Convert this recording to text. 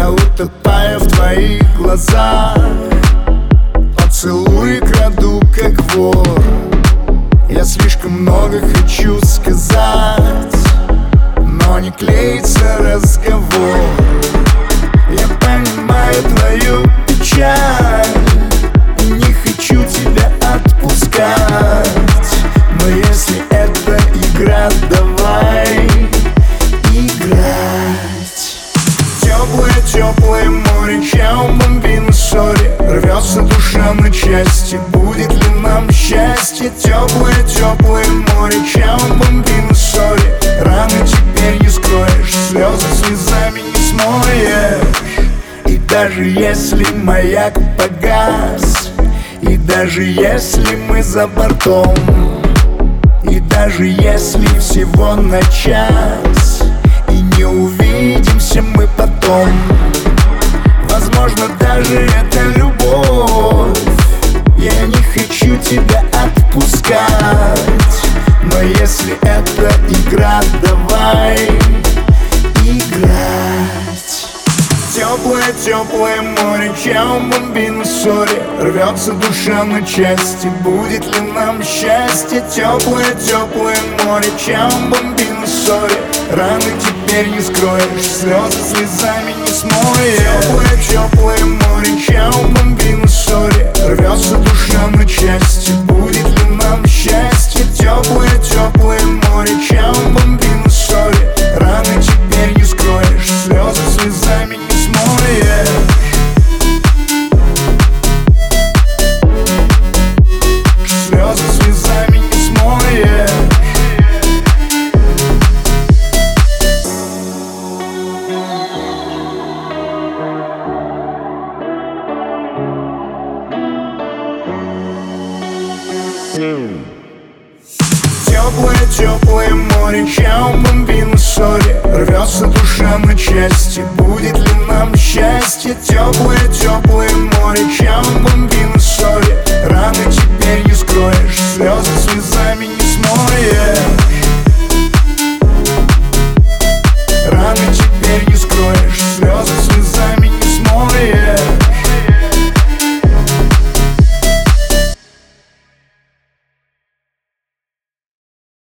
Я утопаю в твоих глазах, поцелуи краду, как вор. Я слишком много хочу сказать, но не клеится разговор. Я понимаю твою печаль и не хочу тебя отпускать, но если это игра, давай играть. Теплое море, чао, бомбина, сори. Рвется душа на части, будет ли нам счастье? Теплое море, чао, бомбина, сори. Раны теперь не скроешь, слезы слезами не смоешь. И даже если маяк погас, и даже если мы за бортом, и даже если всего на час, и не увидимся мы потом, возможно, даже это любовь. Я не хочу тебя отпускать, но если это игра, давай играть. Теплое море, чао, бомбина, сори. Рвется душа на части, будет ли нам счастье? Теплое море, чао, бомбина, сори. Раны теперь не скроешь, слезы слезами не смоешь. Теплое море, чао, бомбина, сори. Рвется душа на части, будет ли нам счастье? Теплое море, чао, бомбина, сори. Раны теперь не скроешь, слезы слезами не смоешь. Слезы слезами не смоешь. Теплое море, чао, бомбина, сори. Рвется душа на части, будет ли нам счастье? Теплое море, чао, бомбина, сори. Раны теперь не скроешь, слезы слезами не смоешь.